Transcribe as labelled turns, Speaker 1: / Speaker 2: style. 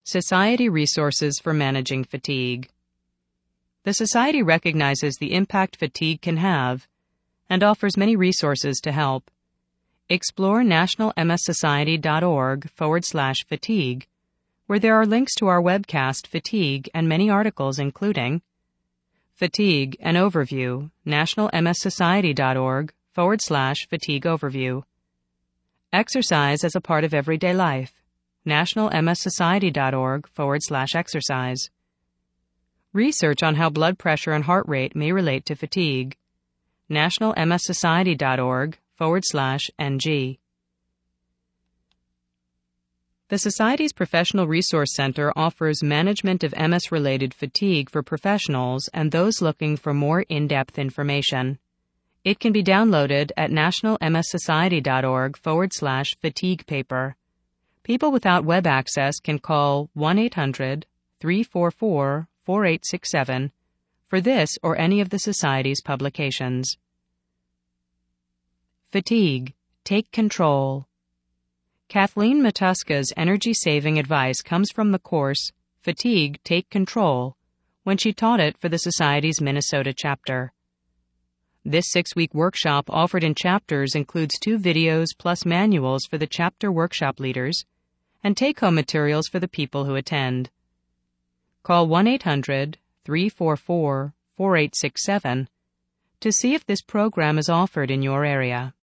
Speaker 1: Society Resources for Managing Fatigue. The Society recognizes the impact fatigue can have and offers many resources to help. Explore nationalmssociety.org/fatigue, where there are links to our webcast Fatigue and many articles including Fatigue, an Overview, nationalmssociety.org/fatigue overview. Exercise as a part of everyday life, nationalmssociety.org/exercise. Research on how blood pressure and heart rate may relate to fatigue, nationalmssociety.org/NG. The Society's Professional Resource Center offers management of MS-related fatigue for professionals and those looking for more in-depth information. It can be downloaded at nationalmssociety.org/fatigue paper. People without web access can call 1-800-344-4867 for this or any of the Society's publications. Fatigue. Take control. Kathleen Matuska's energy-saving advice comes from the course Fatigue, Take Control, when she taught it for the Society's Minnesota chapter. This 6-week workshop offered in chapters includes 2 videos plus manuals for the chapter workshop leaders and take-home materials for the people who attend. Call 1-800-344-4867 to see if this program is offered in your area.